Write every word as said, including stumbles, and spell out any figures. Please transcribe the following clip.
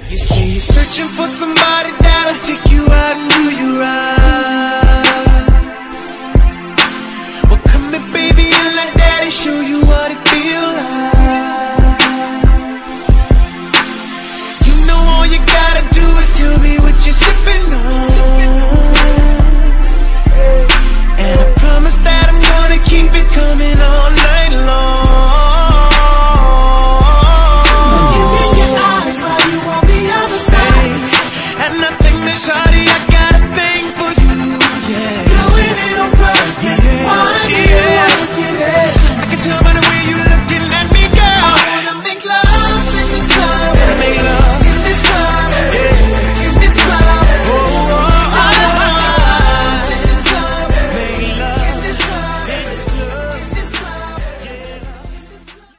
You say you're searching for somebody that'll take you out and do you right. Well, come here, baby, and let daddy show you what it feels like. You know all you gotta do is tell me what you're sipping on, and I promise that I'm gonna keep it coming all night long.